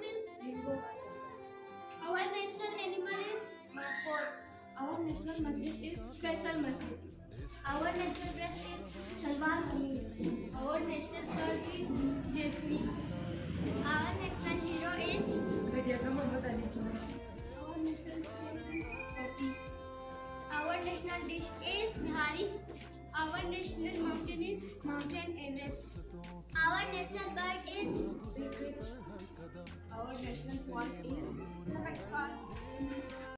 is rainbow color. Our national animal is marmot. Our national masjid is Faisal Masjid. Our national dress is shalwar kameez. Our national bird is jasmine. Our national hero is Mirza Muhammad Ali Jinnah. our national sport is Hockey. our national dish is nihari. Our national mountain is Mountain Everest. Our national bird is Cricket. Our national font is the